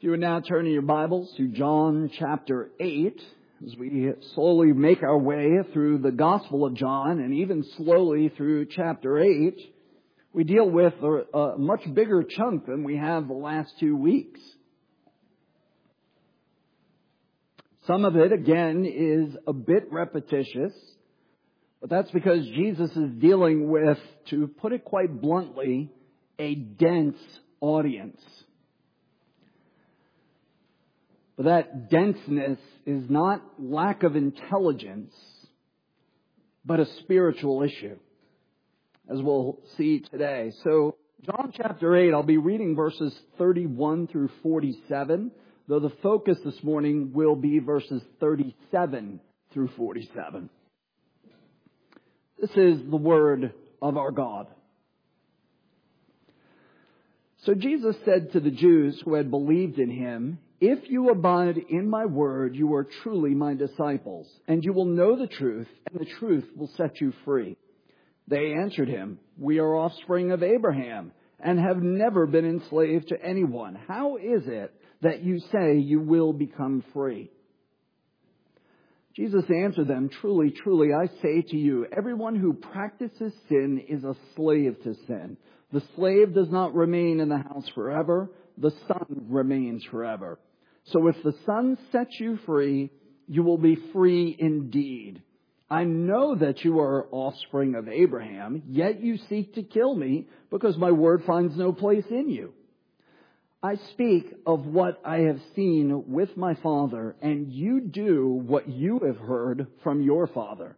If you would now turn in your Bibles to John chapter 8, as we slowly make our way through the Gospel of John and even slowly through chapter 8, we deal with a much bigger chunk than we have the last 2 weeks. Some of it, again, is a bit repetitious, but that's because Jesus is dealing with, to put it quite bluntly, a dense audience. But that denseness is not lack of intelligence, but a spiritual issue, as we'll see today. So, John chapter 8, I'll be reading verses 31 through 47, though the focus this morning will be verses 37 through 47. This is the word of our God. So Jesus said to the Jews who had believed in him, "If you abide in my word, you are truly my disciples, and you will know the truth, and the truth will set you free." They answered him, "We are offspring of Abraham, and have never been enslaved to anyone. How is it that you say you will become free?" Jesus answered them, "Truly, truly, I say to you, everyone who practices sin is a slave to sin. The slave does not remain in the house forever. The Son remains forever. So if the Son sets you free, you will be free indeed. I know that you are offspring of Abraham, yet you seek to kill me because my word finds no place in you. I speak of what I have seen with my Father, and you do what you have heard from your father."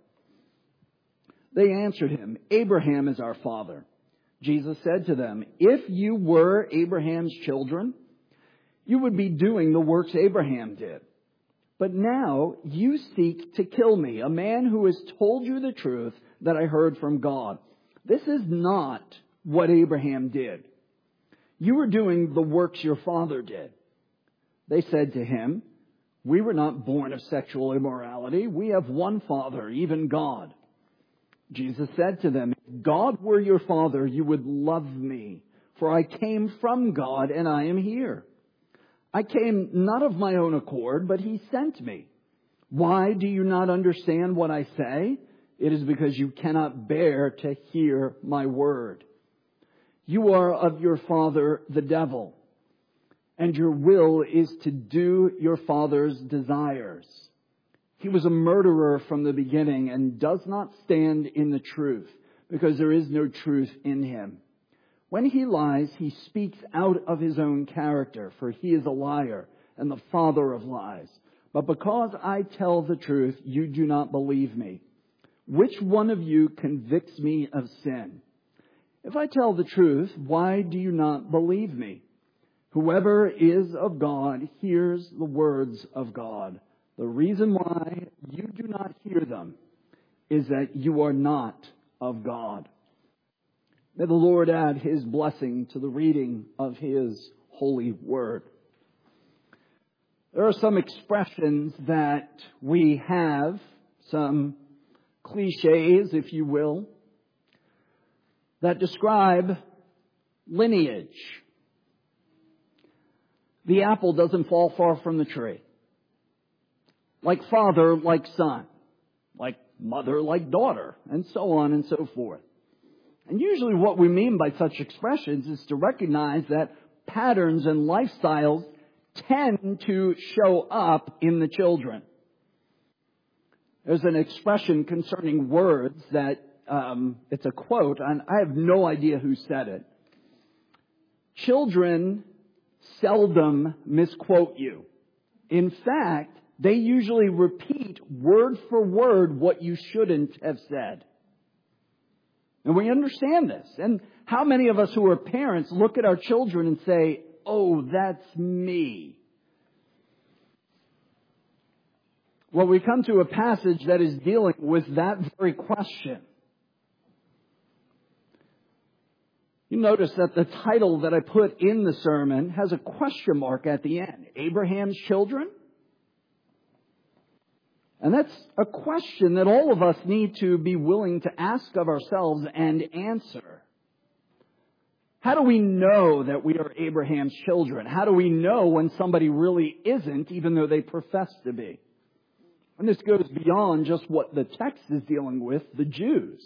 They answered him, "Abraham is our father." Jesus said to them, "If you were Abraham's children, you would be doing the works Abraham did. But now you seek to kill me, a man who has told you the truth that I heard from God. This is not what Abraham did. You are doing the works your father did." They said to him, "We were not born of sexual immorality. We have one Father, even God." Jesus said to them, "If God were your Father, you would love me, for I came from God and I am here. I came not of my own accord, but he sent me. Why do you not understand what I say? It is because you cannot bear to hear my word. You are of your father, the devil, and your will is to do your father's desires. He was a murderer from the beginning and does not stand in the truth, because there is no truth in him. When he lies, he speaks out of his own character, for he is a liar and the father of lies. But because I tell the truth, you do not believe me. Which one of you convicts me of sin? If I tell the truth, why do you not believe me? Whoever is of God hears the words of God. The reason why you do not hear them is that you are not of God." May the Lord add his blessing to the reading of his holy word. There are some expressions that we have, some cliches, if you will, that describe lineage. The apple doesn't fall far from the tree. Like father, like son. Like mother, like daughter. And so on and so forth. And usually what we mean by such expressions is to recognize that patterns and lifestyles tend to show up in the children. There's an expression concerning words that it's a quote, and I have no idea who said it. Children seldom misquote you. In fact, they usually repeat word for word what you shouldn't have said. And we understand this. And how many of us who are parents look at our children and say, "Oh, that's me"? Well, we come to a passage that is dealing with that very question. You notice that the title that I put in the sermon has a question mark at the end. Abraham's children? And that's a question that all of us need to be willing to ask of ourselves and answer. How do we know that we are Abraham's children? How do we know when somebody really isn't, even though they profess to be? And this goes beyond just what the text is dealing with, the Jews.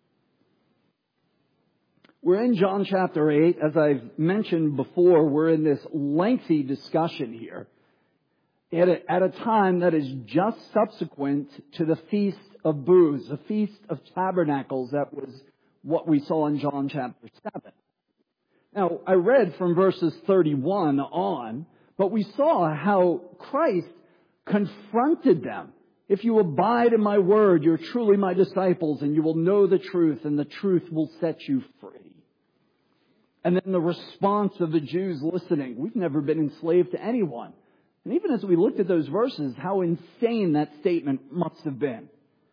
We're in John chapter 8. As I've mentioned before, we're in this lengthy discussion here at a time that is just subsequent to the Feast of Booths, the Feast of Tabernacles. That was what we saw in John chapter 7. Now, I read from verses 31 on, but we saw how Christ confronted them. If you abide in my word, you're truly my disciples, and you will know the truth, and the truth will set you free. And then the response of the Jews listening, we've never been enslaved to anyone. And even as we looked at those verses, how insane that statement must have been.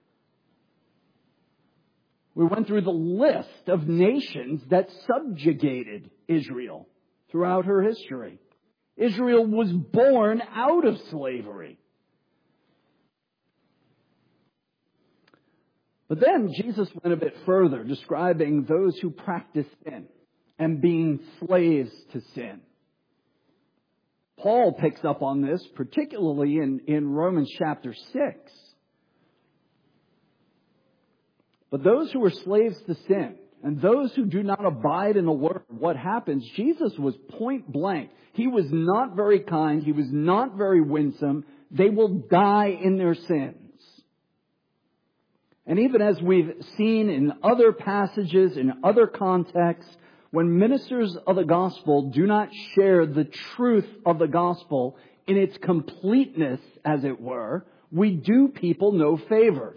We went through the list of nations that subjugated Israel throughout her history. Israel was born out of slavery. But then Jesus went a bit further, describing those who practice sin and being slaves to sin. Paul picks up on this, particularly in Romans chapter 6. But those who are slaves to sin and those who do not abide in the word, what happens? Jesus was point blank. He was not very kind. He was not very winsome. They will die in their sins. And even as we've seen in other passages, in other contexts, when ministers of the gospel do not share the truth of the gospel in its completeness, as it were, we do people no favors.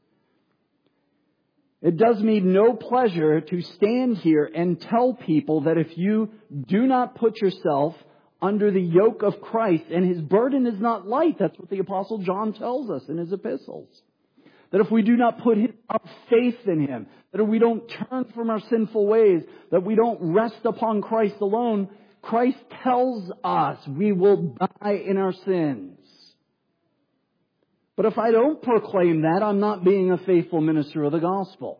It does me no pleasure to stand here and tell people that if you do not put yourself under the yoke of Christ, and His burden is not light, that's what the Apostle John tells us in his epistles. That if we do not put our faith in Him, that if we don't turn from our sinful ways, that we don't rest upon Christ alone, Christ tells us we will die in our sins. But if I don't proclaim that, I'm not being a faithful minister of the gospel.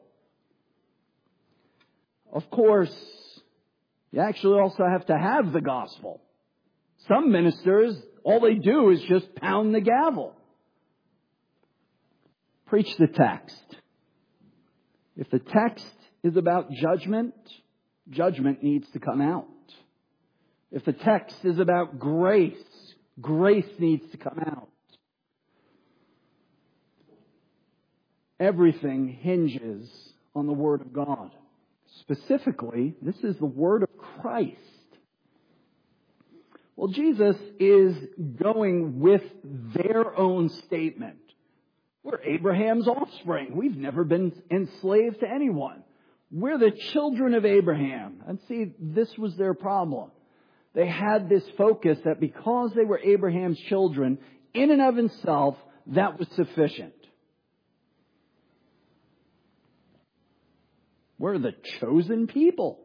Of course, you actually also have to have the gospel. Some ministers, all they do is just pound the gavel. Preach the text. If the text is about judgment, judgment needs to come out. If the text is about grace, grace needs to come out. Everything hinges on the Word of God. Specifically, this is the Word of Christ. Well, Jesus is going with their own statement. We're Abraham's offspring. We've never been enslaved to anyone. We're the children of Abraham. And see, this was their problem. They had this focus that because they were Abraham's children, in and of itself, that was sufficient. We're the chosen people.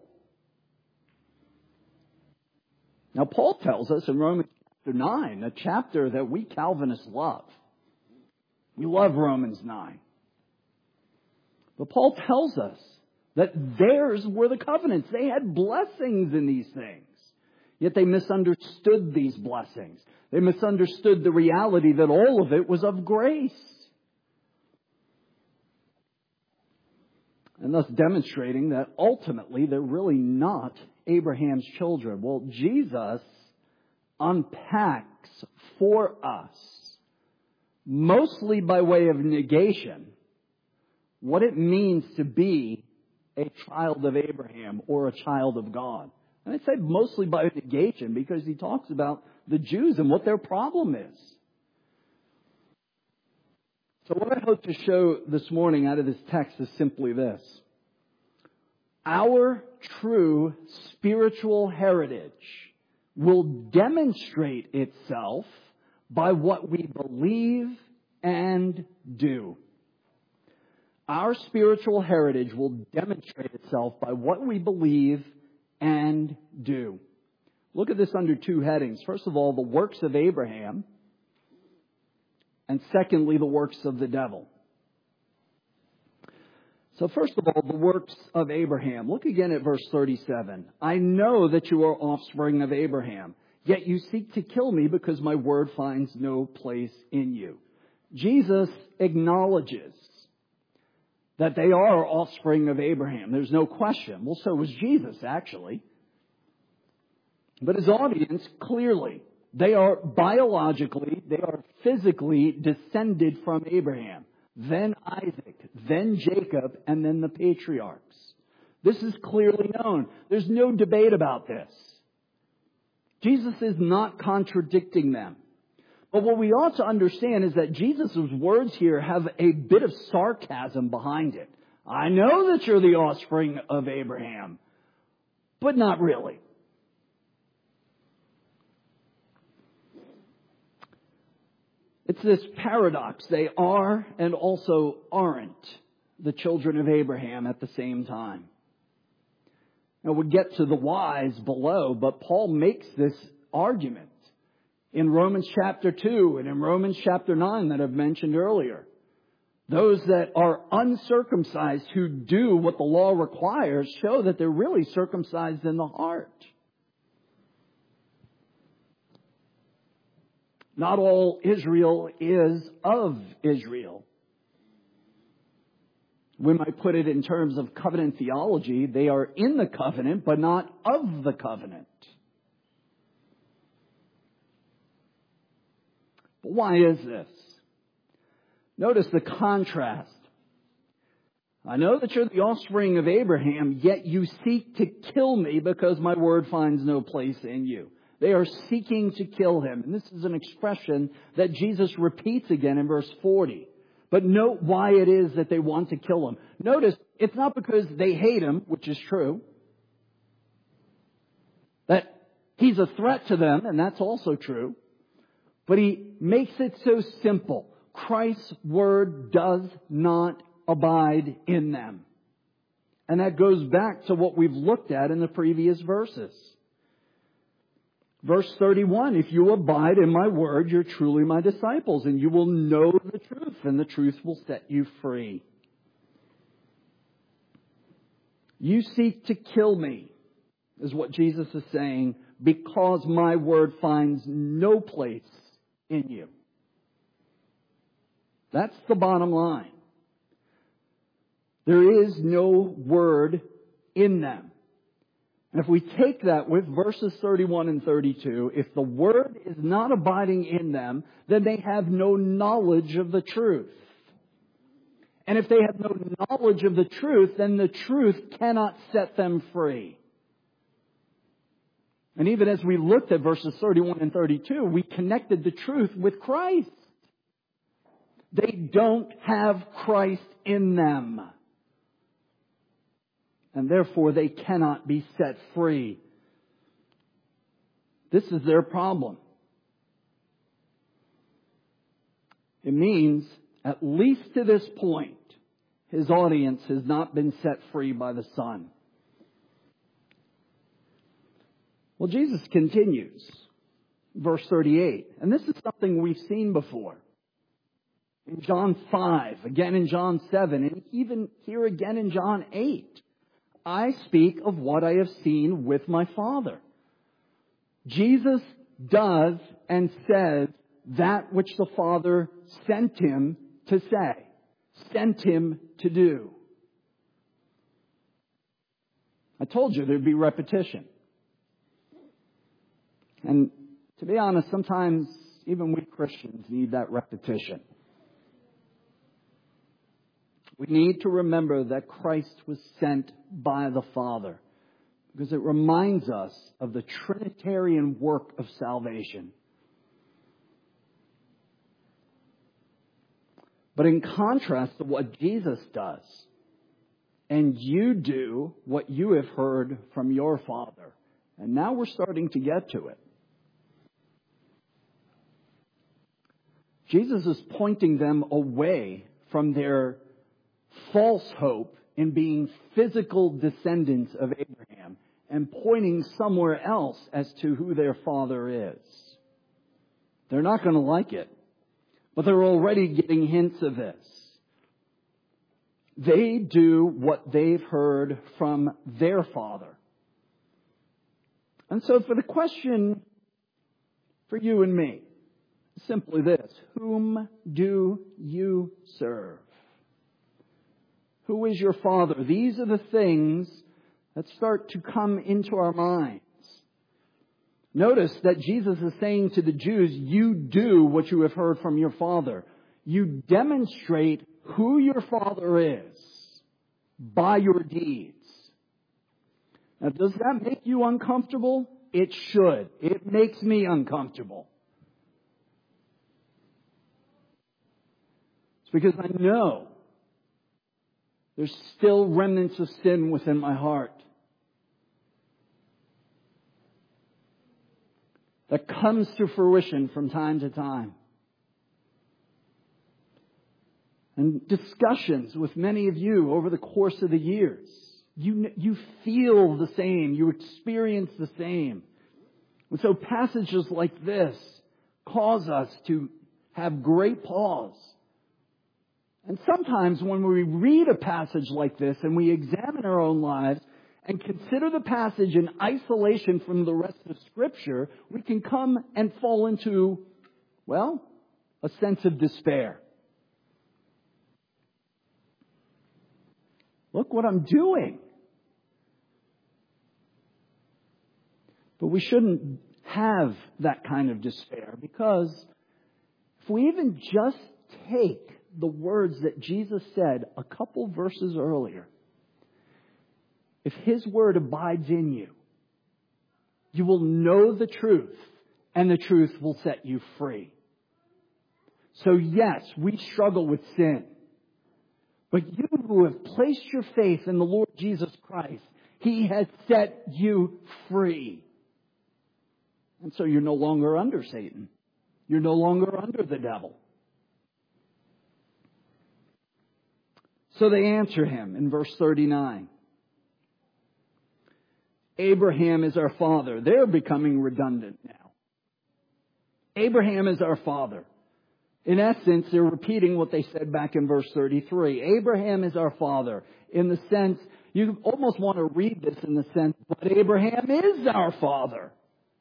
Now, Paul tells us in Romans chapter 9, a chapter that we Calvinists love. We love Romans 9. But Paul tells us that theirs were the covenants. They had blessings in these things. Yet they misunderstood these blessings. They misunderstood the reality that all of it was of grace. And thus demonstrating that ultimately they're really not Abraham's children. Well, Jesus unpacks for us, mostly by way of negation, what it means to be a child of Abraham or a child of God. And I say mostly by negation because he talks about the Jews and what their problem is. So what I hope to show this morning out of this text is simply this. Our true spiritual heritage will demonstrate itself by what we believe and do. Our spiritual heritage will demonstrate itself by what we believe and do. Look at this under two headings. First of all, the works of Abraham. And secondly, the works of the devil. So first of all, the works of Abraham. Look again at verse 37. I know that you are offspring of Abraham, yet you seek to kill me because my word finds no place in you. Jesus acknowledges that they are offspring of Abraham. There's no question. Well, so was Jesus, actually. But his audience, clearly, they are biologically, they are physically descended from Abraham. Then Isaac, then Jacob, and then the patriarchs. This is clearly known. There's no debate about this. Jesus is not contradicting them. But what we ought to understand is that Jesus' words here have a bit of sarcasm behind it. I know that you're the offspring of Abraham, but not really. It's this paradox. They are and also aren't the children of Abraham at the same time. Now we'll get to the whys below, but Paul makes this argument in Romans chapter 2 and in Romans chapter 9 that I've mentioned earlier. Those that are uncircumcised who do what the law requires show that they're really circumcised in the heart. Not all Israel is of Israel. We might put it in terms of covenant theology. They are in the covenant, but not of the covenant. But why is this? Notice the contrast. I know that you're the offspring of Abraham, yet you seek to kill me because my word finds no place in you. They are seeking to kill him. And this is an expression that Jesus repeats again in verse 40. But note why it is that they want to kill him. Notice, it's not because they hate him, which is true. That he's a threat to them, and that's also true. But he makes it so simple. Christ's word does not abide in them. And that goes back to what we've looked at in the previous verses. Verse 31, if you abide in my word, you're truly my disciples, and you will know the truth, and the truth will set you free. You seek to kill me, is what Jesus is saying, because my word finds no place in you. That's the bottom line. There is no word in them. And if we take that with verses 31 and 32, if the word is not abiding in them, then they have no knowledge of the truth. And if they have no knowledge of the truth, then the truth cannot set them free. And even as we looked at verses 31 and 32, we connected the truth with Christ. They don't have Christ in them. And therefore they cannot be set free. This is their problem. It means, at least to this point, his audience has not been set free by the Son. Well, Jesus continues, verse 38. And this is something we've seen before. In John 5, again in John 7, and even here again in John 8. I speak of what I have seen with my Father. Jesus does and says that which the Father sent him to say, sent him to do. I told you there'd be repetition. And to be honest, sometimes even we Christians need that repetition. We need to remember that Christ was sent by the Father, because it reminds us of the Trinitarian work of salvation. But in contrast to what Jesus does, and you do what you have heard from your Father. And now we're starting to get to it. Jesus is pointing them away from their false hope in being physical descendants of Abraham and pointing somewhere else as to who their father is. They're not going to like it, but they're already getting hints of this. They do what they've heard from their father. And so for the question for you and me, simply this: whom do you serve? Who is your father? These are the things that start to come into our minds. Notice that Jesus is saying to the Jews, you do what you have heard from your father. You demonstrate who your father is by your deeds. Now, does that make you uncomfortable? It should. It makes me uncomfortable. It's because I know there's still remnants of sin within my heart that comes to fruition from time to time. And discussions with many of you over the course of the years, you feel the same, you experience the same. And so passages like this cause us to have great pause. And sometimes when we read a passage like this and we examine our own lives and consider the passage in isolation from the rest of Scripture, we can come and fall into, well, a sense of despair. Look what I'm doing. But we shouldn't have that kind of despair, because if we even just take the words that Jesus said a couple verses earlier, if His word abides in you, you will know the truth, and the truth will set you free. So yes, we struggle with sin. But you who have placed your faith in the Lord Jesus Christ, He has set you free. And so you're no longer under Satan. You're no longer under the devil. So they answer him in verse 39. Abraham is our father. They're becoming redundant now. Abraham is our father. In essence, they're repeating what they said back in verse 33. Abraham is our father. In the sense, you almost want to read this in the sense, but Abraham is our father.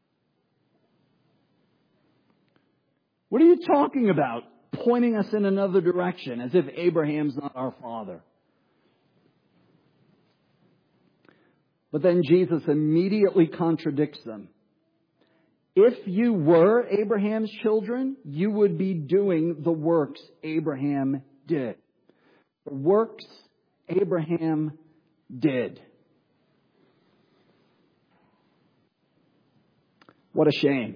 What are you talking about? Pointing us in another direction, as if Abraham's not our father. But then Jesus immediately contradicts them. If you were Abraham's children, you would be doing the works Abraham did. The works Abraham did. What a shame.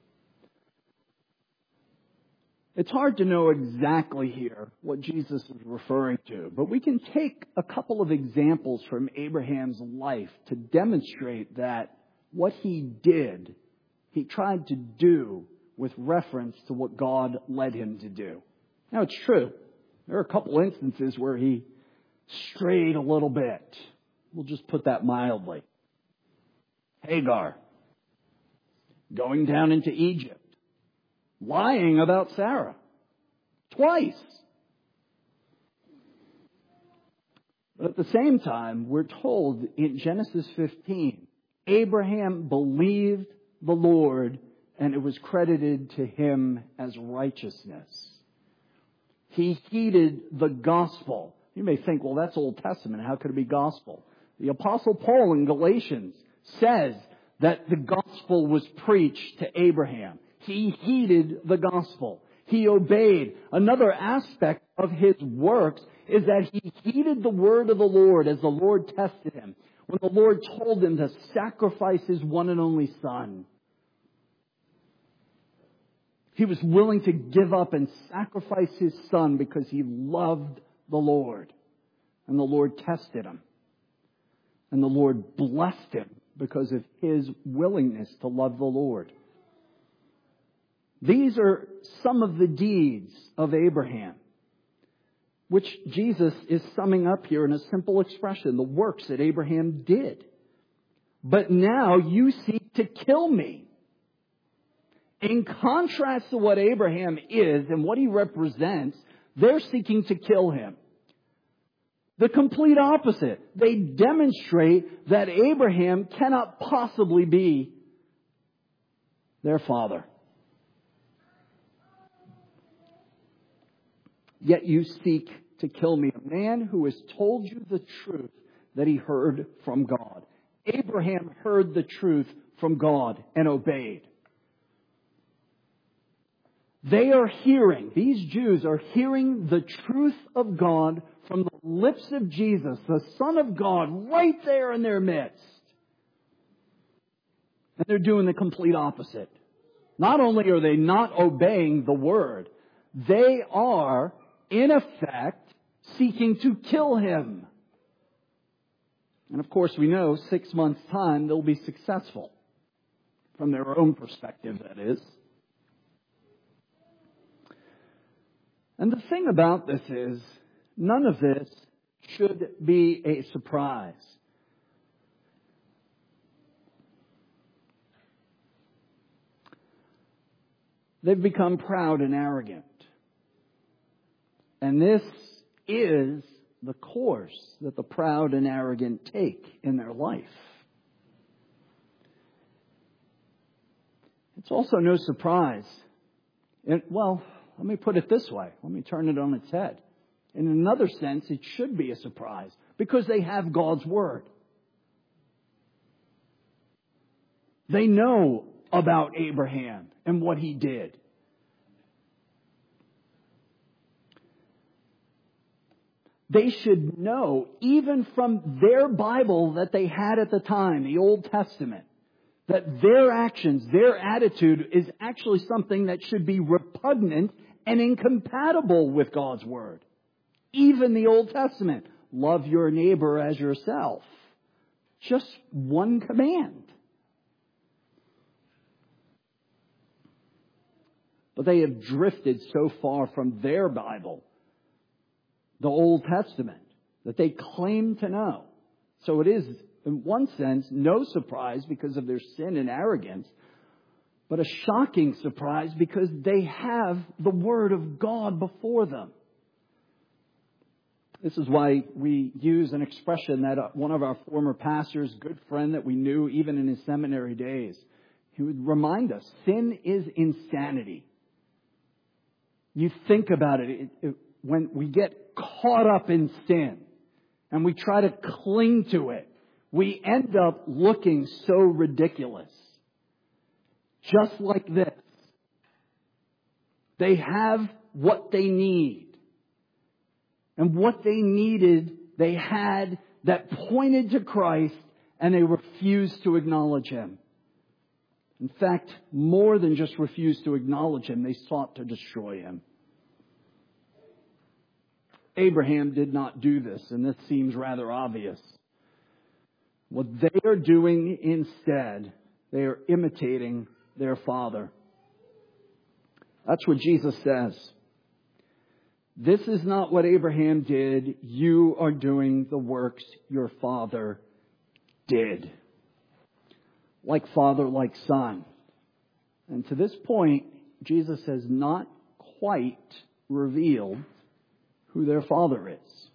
It's hard to know exactly here what Jesus is referring to, but we can take a couple of examples from Abraham's life to demonstrate that what he did, he tried to do with reference to what God led him to do. Now, it's true. There are a couple instances where he strayed a little bit. We'll just put that mildly. Hagar, going down into Egypt, lying about Sarah twice. But at the same time, we're told in Genesis 15, Abraham believed the Lord, and it was credited to him as righteousness. He heeded the gospel. You may think, well, that's Old Testament. How could it be gospel? The Apostle Paul in Galatians says that the gospel was preached to Abraham. He heeded the gospel. He obeyed. Another aspect of his works is that he heeded the word of the Lord as the Lord tested him. When the Lord told him to sacrifice his one and only son, he was willing to give up and sacrifice his son because he loved the Lord. And the Lord tested him. And the Lord blessed him because of his willingness to love the Lord. These are some of the deeds of Abraham, which Jesus is summing up here in a simple expression, the works that Abraham did. But now you seek to kill me. In contrast to what Abraham is and what he represents, they're seeking to kill him. The complete opposite. They demonstrate that Abraham cannot possibly be their father. Yet you seek to kill me, a man who has told you the truth that he heard from God. Abraham heard the truth from God and obeyed. They are hearing, these Jews are hearing the truth of God from the lips of Jesus, the Son of God, right there in their midst. And they're doing the complete opposite. Not only are they not obeying the word, they are, in effect, seeking to kill him. And of course, we know 6 months' time they'll be successful. From their own perspective, that is. And the thing about this is, none of this should be a surprise. They've become proud and arrogant. And this is the course that the proud and arrogant take in their life. It's also no surprise. Let me put it this way. Let me turn it on its head. In another sense, it should be a surprise because they have God's Word. They know about Abraham and what he did. They should know, even from their Bible that they had at the time, the Old Testament, that their actions, their attitude is actually something that should be repugnant and incompatible with God's Word. Even the Old Testament, love your neighbor as yourself. Just one command. But they have drifted so far from their Bible, the Old Testament, that they claim to know. So it is, in one sense, no surprise because of their sin and arrogance, but a shocking surprise because they have the Word of God before them. This is why we use an expression that one of our former pastors, good friend that we knew even in his seminary days, he would remind us, sin is insanity. You think about it, when we get caught up in sin and we try to cling to it, we end up looking so ridiculous. Just like this. They have what they need. And what they needed, they had that pointed to Christ, and they refused to acknowledge Him. In fact, more than just refused to acknowledge Him, they sought to destroy Him. Abraham did not do this, and this seems rather obvious. What they are doing instead, they are imitating their father. That's what Jesus says. This is not what Abraham did. You are doing the works your father did. Like father, like son. And to this point, Jesus has not quite revealed who their father is.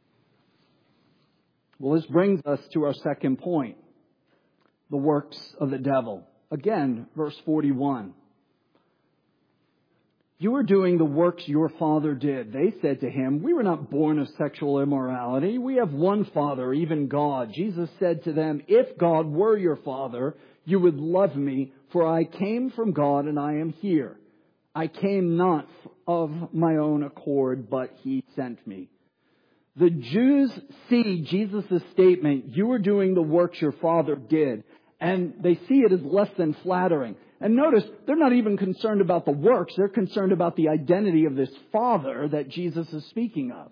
Well, this brings us to our second point. The works of the devil. Again, verse 41. You are doing the works your father did. They said to him, we were not born of sexual immorality. We have one Father, even God. Jesus said to them, if God were your Father, you would love me, for I came from God and I am here. I came not of my own accord, but He sent me. The Jews see Jesus' statement, you are doing the works your father did, and they see it as less than flattering. And notice, they're not even concerned about the works. They're concerned about the identity of this Father that Jesus is speaking of.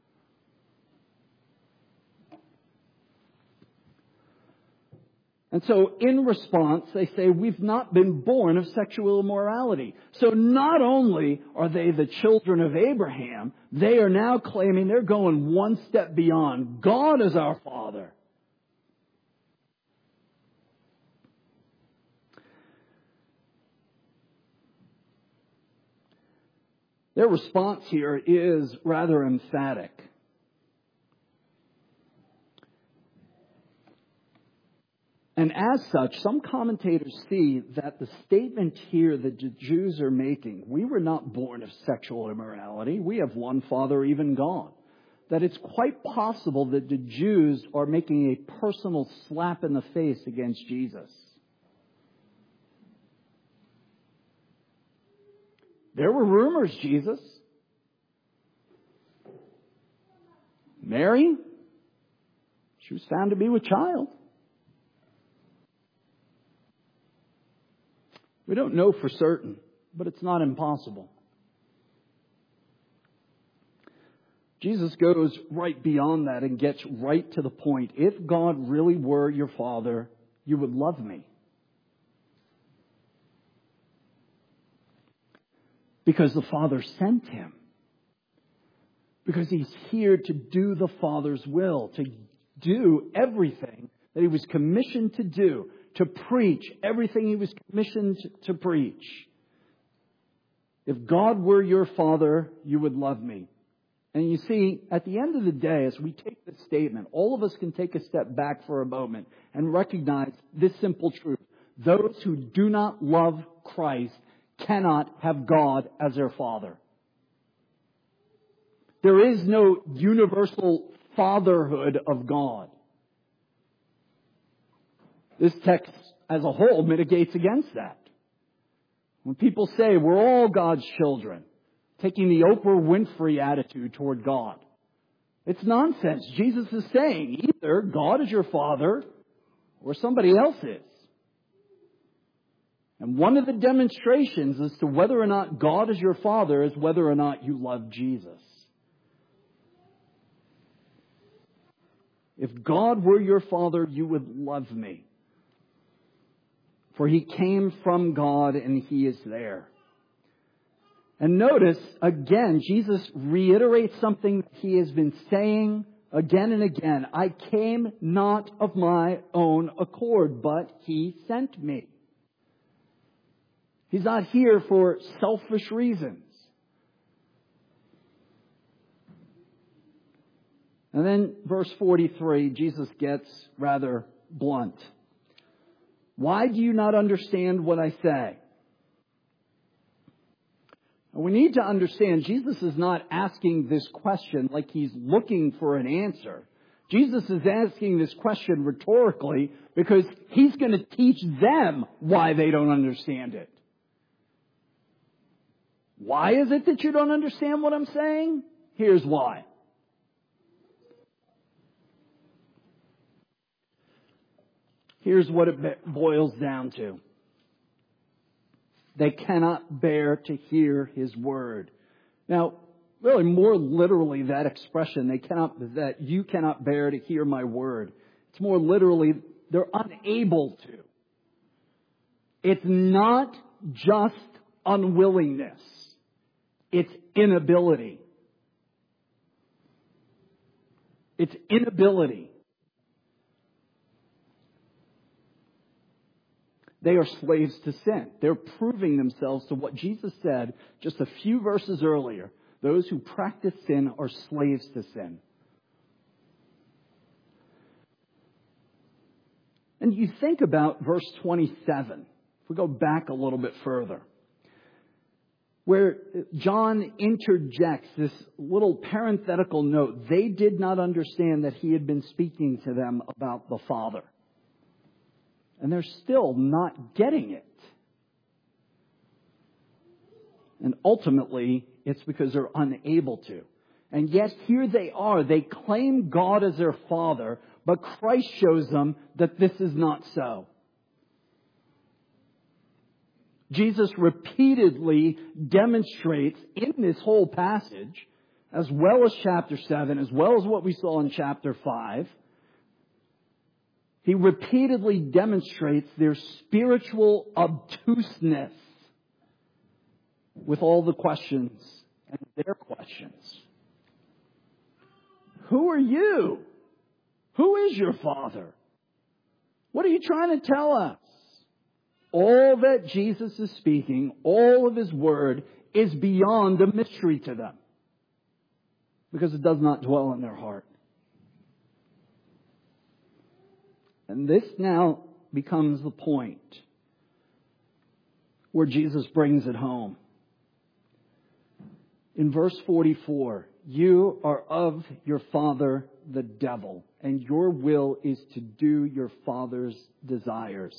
And so, in response, they say, we've not been born of sexual immorality. So not only are they the children of Abraham, they are now claiming they're going one step beyond. God is our Father. Their response here is rather emphatic. And as such, some commentators see that the statement here that the Jews are making, we were not born of sexual immorality. We have one Father, even God. That it's quite possible that the Jews are making a personal slap in the face against Jesus. There were rumors, Jesus. Mary, she was found to be with child. We don't know for certain, but it's not impossible. Jesus goes right beyond that and gets right to the point. If God really were your Father, you would love me. Because the Father sent him. Because he's here to do the Father's will, to do everything that he was commissioned to do, to preach everything he was commissioned to preach. If God were your Father, you would love me. And you see, at the end of the day, as we take this statement, all of us can take a step back for a moment and recognize this simple truth. Those who do not love Christ cannot have God as their Father. There is no universal fatherhood of God. This text as a whole mitigates against that. When people say we're all God's children, taking the Oprah Winfrey attitude toward God, it's nonsense. Jesus is saying either God is your Father or somebody else is. And one of the demonstrations as to whether or not God is your Father is whether or not you love Jesus. If God were your Father, you would love me. For he came from God and he is there. And notice, again, Jesus reiterates something he has been saying again and again. I came not of my own accord, but he sent me. He's not here for selfish reasons. And then verse 43, Jesus gets rather blunt. Why do you not understand what I say? And we need to understand Jesus is not asking this question like he's looking for an answer. Jesus is asking this question rhetorically because he's going to teach them why they don't understand it. Why is it that you don't understand what I'm saying? Here's why. Here's what it boils down to. They cannot bear to hear his word. Now, really more literally that expression, that you cannot bear to hear my word. It's more literally, they're unable to. It's not just unwillingness. It's inability. It's inability. They are slaves to sin. They're proving themselves to what Jesus said just a few verses earlier. Those who practice sin are slaves to sin. And you think about verse 27. If we go back a little bit further, where John interjects this little parenthetical note. They did not understand that he had been speaking to them about the Father. And they're still not getting it. And ultimately, it's because they're unable to. And yet here they are. They claim God as their Father, but Christ shows them that this is not so. Jesus repeatedly demonstrates in this whole passage, as well as chapter 7, as well as what we saw in chapter 5, he repeatedly demonstrates their spiritual obtuseness with all the questions and their questions. Who are you? Who is your Father? What are you trying to tell us? All that Jesus is speaking, all of his word, is beyond a mystery to them. Because it does not dwell in their heart. And this now becomes the point where Jesus brings it home. In verse 44, you are of your father the devil, and your will is to do your father's desires.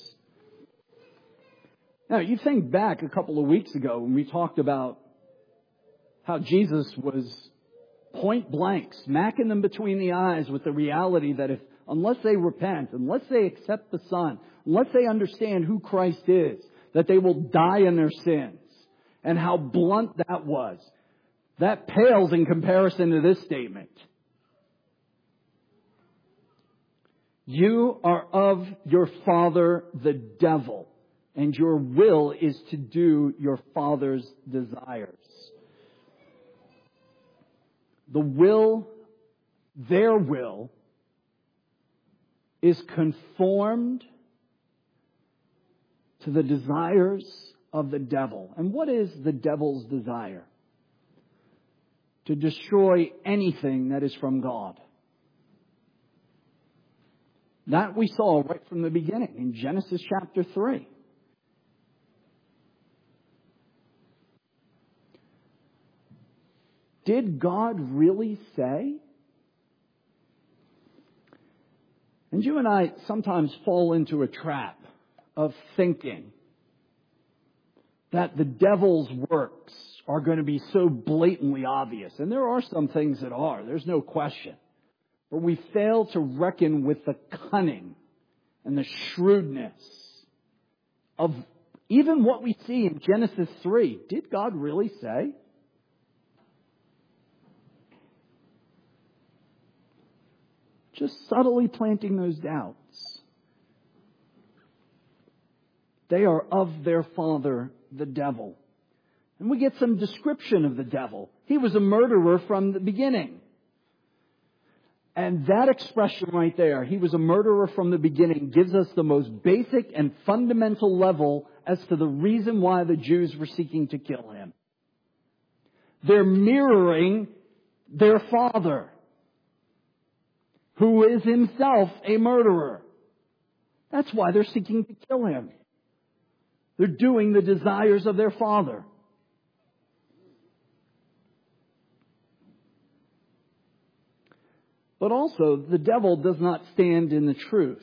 Now, you think back a couple of weeks ago when we talked about how Jesus was point blank, smacking them between the eyes with the reality that unless they repent, unless they accept the Son, unless they understand who Christ is, that they will die in their sins. And how blunt that was. That pales in comparison to this statement. You are of your father the devil, and your will is to do your father's desires. Their will is conformed to the desires of the devil. And what is the devil's desire? To destroy anything that is from God. That we saw right from the beginning in Genesis chapter 3. Did God really say? And you and I sometimes fall into a trap of thinking that the devil's works are going to be so blatantly obvious. And there are some things that are. There's no question. But we fail to reckon with the cunning and the shrewdness of even what we see in Genesis 3. Did God really say? Just subtly planting those doubts. They are of their father, the devil. And we get some description of the devil. He was a murderer from the beginning. And that expression right there, he was a murderer from the beginning, gives us the most basic and fundamental level as to the reason why the Jews were seeking to kill him. They're mirroring their father, who is himself a murderer. That's why they're seeking to kill him. They're doing the desires of their father. But also, the devil does not stand in the truth.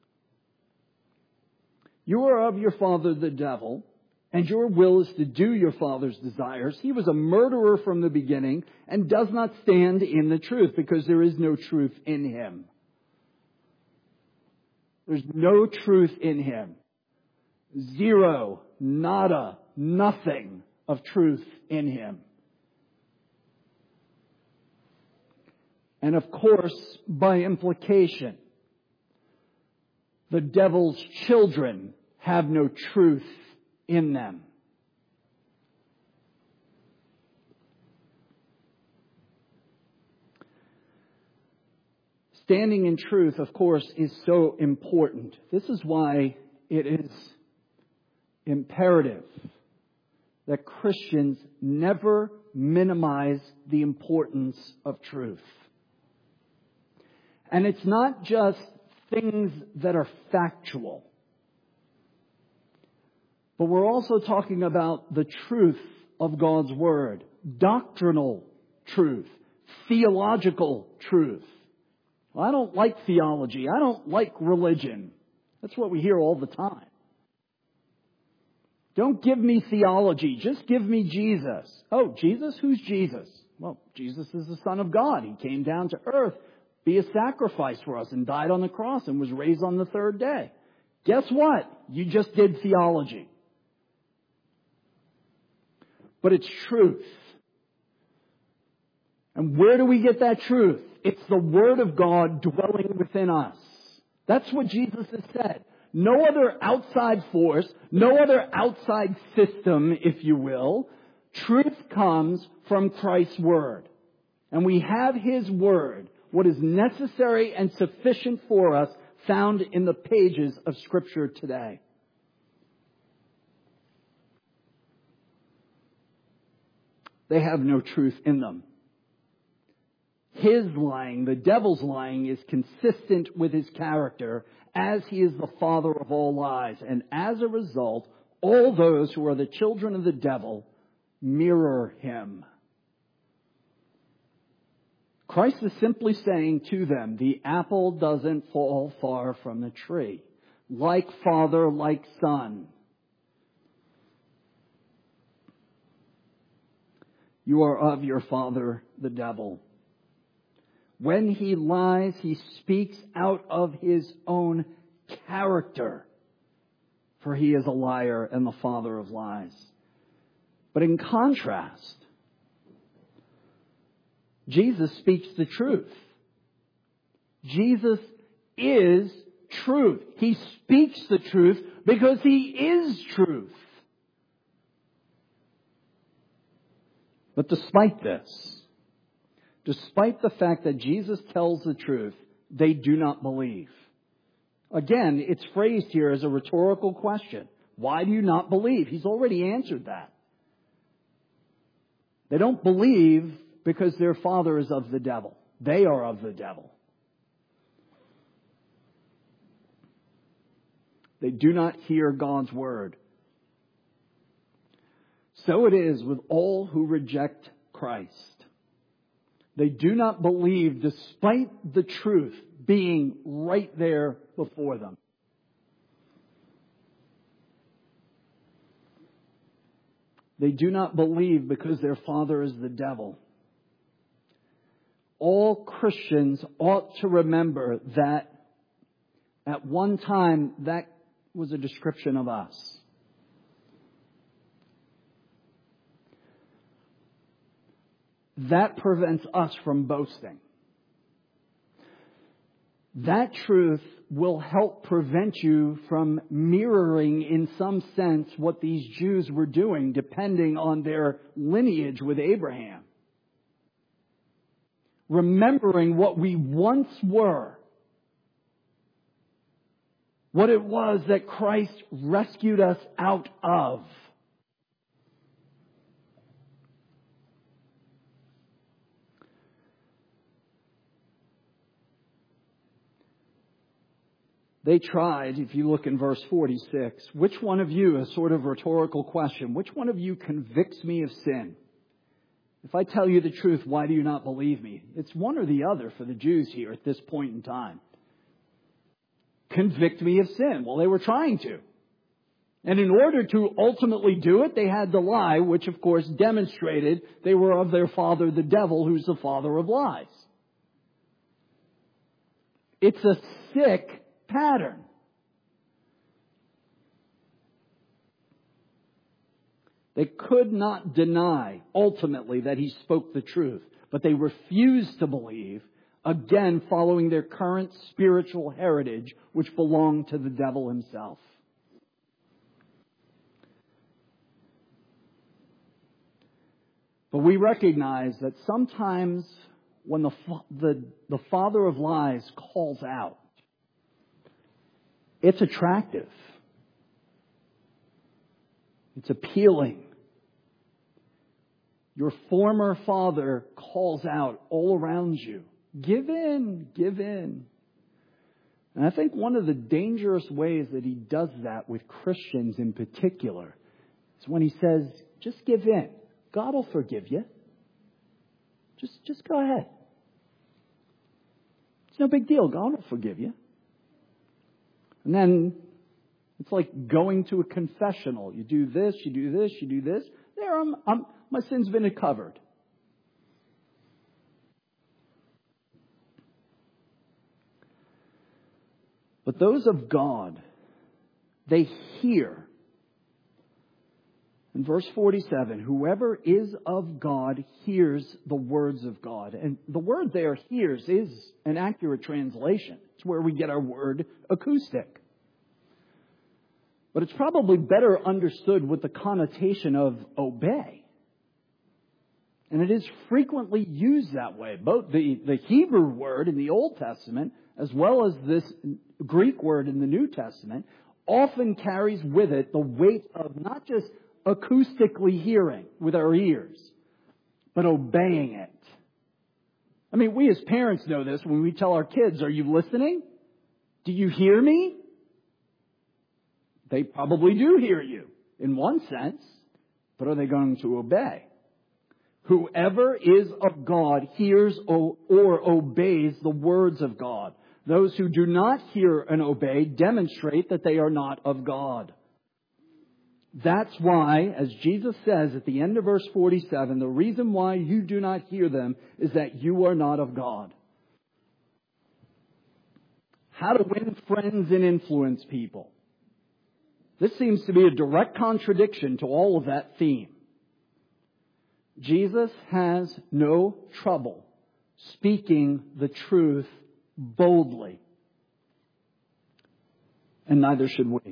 You are of your father the devil, and your will is to do your father's desires. He was a murderer from the beginning and does not stand in the truth because there is no truth in him. There's no truth in him. Zero, nada, nothing of truth in him. And of course, by implication, the devil's children have no truth in them. Standing in truth, of course, is so important. This is why it is imperative that Christians never minimize the importance of truth. And it's not just things that are factual. But we're also talking about the truth of God's Word. Doctrinal truth. Theological truth. Well, I don't like theology. I don't like religion. That's what we hear all the time. Don't give me theology. Just give me Jesus. Oh, Jesus? Who's Jesus? Well, Jesus is the Son of God. He came down to earth, be a sacrifice for us, and died on the cross and was raised on the third day. Guess what? You just did theology. But it's truth. And where do we get that truth? It's the Word of God dwelling within us. That's what Jesus has said. No other outside force, no other outside system, if you will. Truth comes from Christ's Word. And we have His Word, what is necessary and sufficient for us, found in the pages of Scripture today. They have no truth in them. His lying, the devil's lying, is consistent with his character, as he is the father of all lies. And as a result, all those who are the children of the devil mirror him. Christ is simply saying to them, the apple doesn't fall far from the tree. Like father, like son. You are of your father, the devil. When he lies, he speaks out of his own character, for he is a liar and the father of lies. But in contrast, Jesus speaks the truth. Jesus is truth. He speaks the truth because he is truth. But despite this, despite the fact that Jesus tells the truth, they do not believe. Again, it's phrased here as a rhetorical question. Why do you not believe? He's already answered that. They don't believe because their father is of the devil. They are of the devil. They do not hear God's word. So it is with all who reject Christ. They do not believe despite the truth being right there before them. They do not believe because their father is the devil. All Christians ought to remember that at one time that was a description of us. That prevents us from boasting. That truth will help prevent you from mirroring, in some sense, what these Jews were doing, depending on their lineage with Abraham. Remembering what we once were. What it was that Christ rescued us out of. They tried, if you look in verse 46, which one of you, a sort of rhetorical question, which one of you convicts me of sin? If I tell you the truth, why do you not believe me? It's one or the other for the Jews here at this point in time. Convict me of sin. Well, they were trying to. And in order to ultimately do it, they had to lie, which of course demonstrated they were of their father, the devil, who's the father of lies. It's a sick pattern. They could not deny ultimately that he spoke the truth, but they refused to believe, again following their current spiritual heritage, which belonged to the devil himself. But we recognize that sometimes when the father of lies calls out, it's attractive. It's appealing. Your former father calls out all around you. Give in, give in. And I think one of the dangerous ways that he does that with Christians in particular is when he says, just give in. God will forgive you. Just go ahead. It's no big deal. God will forgive you. And then it's like going to a confessional. You do this, you do this, you do this. There, my sin's been covered. But those of God, they hear. In verse 47, whoever is of God hears the words of God. And the word there, hears, is an accurate translation. It's where we get our word acoustic. But it's probably better understood with the connotation of obey. And it is frequently used that way. Both the Hebrew word in the Old Testament, as well as this Greek word in the New Testament, often carries with it the weight of not just acoustically hearing with our ears, but obeying it. I mean, we as parents know this when we tell our kids, are you listening? Do you hear me? They probably do hear you in one sense, but are they going to obey? Whoever is of God hears or obeys the words of God. Those who do not hear and obey demonstrate that they are not of God. That's why, as Jesus says at the end of verse 47, the reason why you do not hear them is that you are not of God. How to win friends and influence people. This seems to be a direct contradiction to all of that theme. Jesus has no trouble speaking the truth boldly. And neither should we.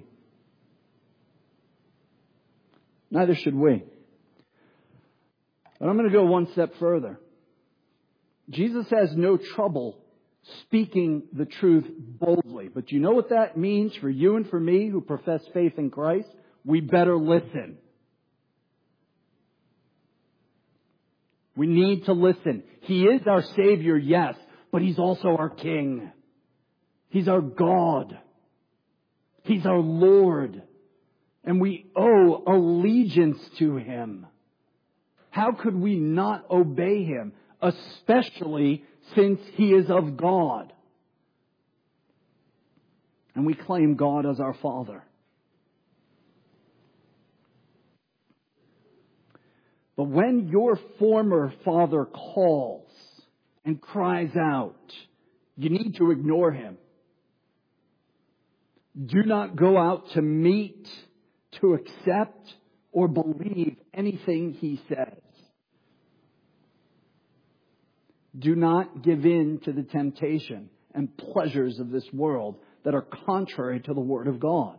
Neither should we. But I'm going to go one step further. Jesus has no trouble speaking the truth boldly. But you know what that means for you and for me who profess faith in Christ? We better listen. We need to listen. He is our Savior, yes, but He's also our King. He's our God. He's our Lord. And we owe allegiance to Him. How could we not obey Him, especially since He is of God? And we claim God as our Father. But when your former father calls and cries out, you need to ignore him. Do not go out to meet, to accept, or believe anything he says. Do not give in to the temptation and pleasures of this world that are contrary to the Word of God.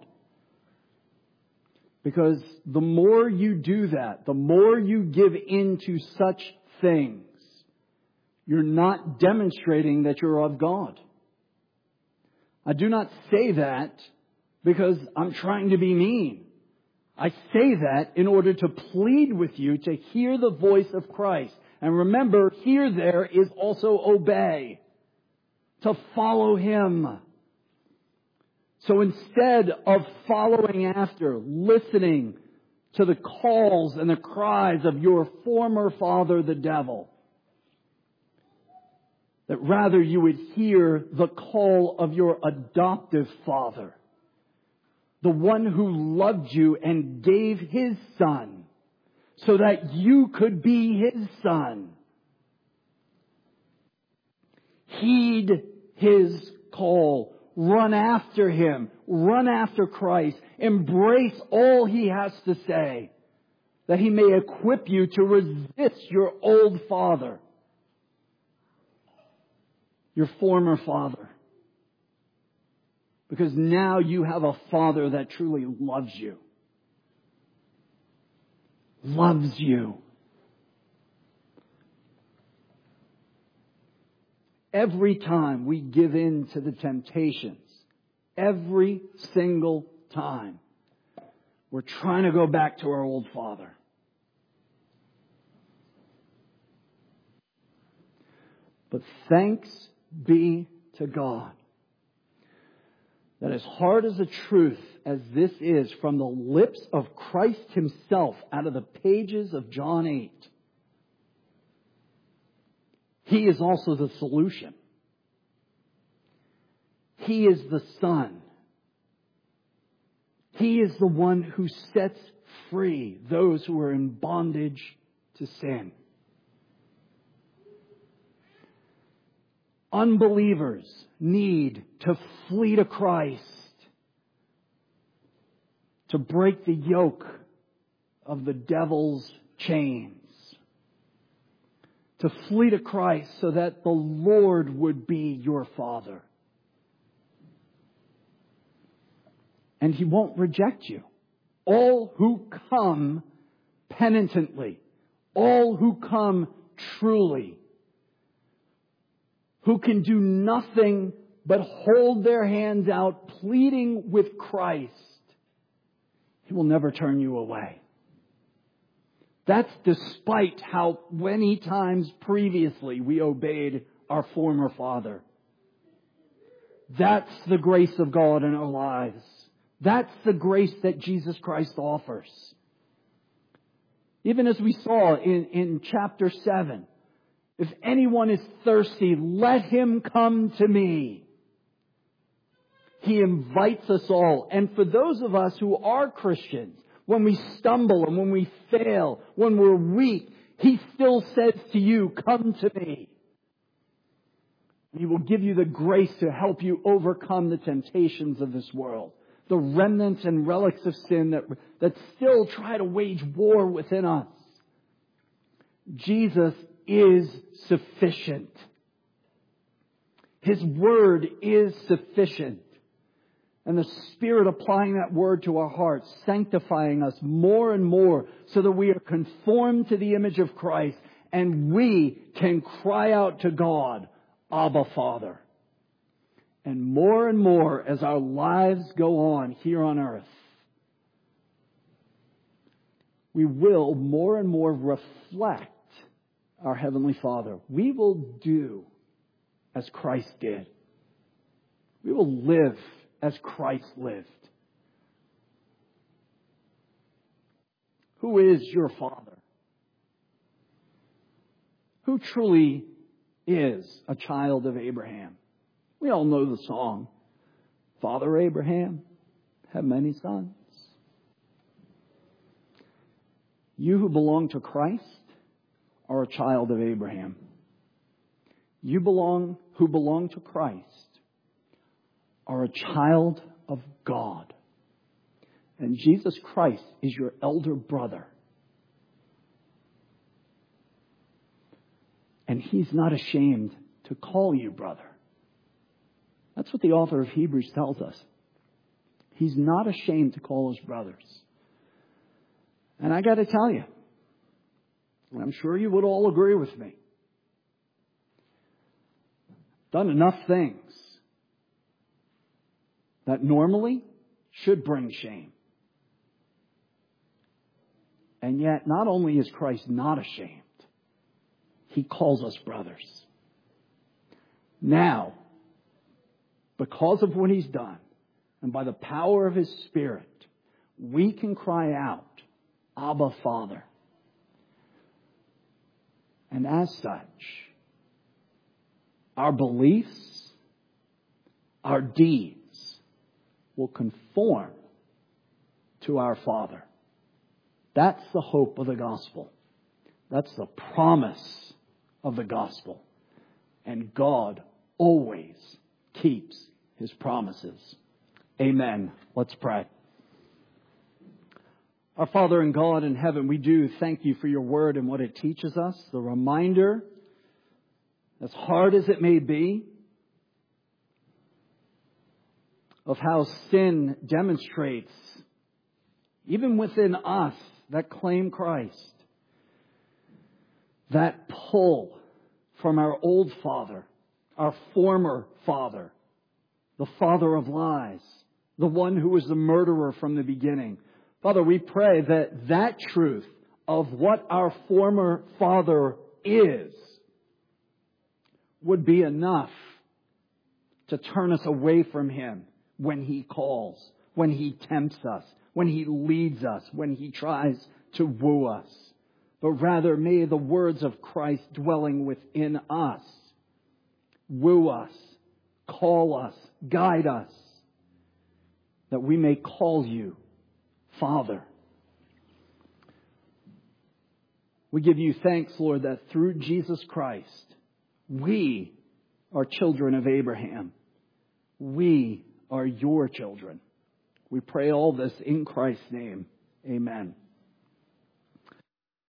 Because the more you do that, the more you give in to such things, you're not demonstrating that you're of God. I do not say that because I'm trying to be mean. I say that in order to plead with you to hear the voice of Christ. And remember, hear there is also obey. To follow Him. So instead of following after, listening to the calls and the cries of your former father, the devil, that rather you would hear the call of your adoptive Father, the one who loved you and gave His Son so that you could be His son. Heed His call. Run after Him. Run after Christ. Embrace all He has to say, that He may equip you to resist your old father, your former father. Because now you have a Father that truly loves you. Loves you. Every time we give in to the temptations, every single time, we're trying to go back to our old father. But thanks be to God that as hard as a truth as this is from the lips of Christ Himself out of the pages of John 8, He is also the solution. He is the Son. He is the one who sets free those who are in bondage to sin. Unbelievers need to flee to Christ to break the yoke of the devil's chains. To flee to Christ so that the Lord would be your Father. And He won't reject you. All who come penitently, all who come truly, who can do nothing but hold their hands out pleading with Christ, He will never turn you away. That's despite how many times previously we obeyed our former father. That's the grace of God in our lives. That's the grace that Jesus Christ offers. Even as we saw in chapter 7, if anyone is thirsty, let him come to me. He invites us all. And for those of us who are Christians, when we stumble and when we fail, when we're weak, He still says to you, come to me. He will give you the grace to help you overcome the temptations of this world. The remnants and relics of sin that still try to wage war within us. Jesus is sufficient. His word is sufficient. And the Spirit applying that word to our hearts, sanctifying us more and more so that we are conformed to the image of Christ and we can cry out to God, Abba, Father. And more as our lives go on here on earth, we will more and more reflect our Heavenly Father. We will do as Christ did. We will live as Christ lived. Who is your Father? Who truly is a child of Abraham? We all know the song, Father Abraham had many sons. You who belong to Christ are a child of Abraham. You who belong to Christ are a child of God. And Jesus Christ is your elder brother. And He's not ashamed to call you brother. That's what the author of Hebrews tells us. He's not ashamed to call us brothers. And I got to tell you, and I'm sure you would all agree with me, done enough things that normally should bring shame. And yet, not only is Christ not ashamed, He calls us brothers. Now, because of what He's done, and by the power of His Spirit, we can cry out, Abba, Father. And as such, our beliefs, our deeds will conform to our Father. That's the hope of the gospel. That's the promise of the gospel. And God always keeps His promises. Amen. Let's pray. Our Father and God in heaven, we do thank You for Your word and what it teaches us. The reminder, as hard as it may be, of how sin demonstrates, even within us that claim Christ, that pull from our old father, our former father, the father of lies, the one who was the murderer from the beginning. Father, we pray that that truth of what our former father is would be enough to turn us away from Him when He calls, when He tempts us, when He leads us, when He tries to woo us. But rather, may the words of Christ dwelling within us woo us, call us, guide us, that we may call You Father. We give You thanks, Lord, that through Jesus Christ, we are children of Abraham. We are Your children. We pray all this in Christ's name. Amen.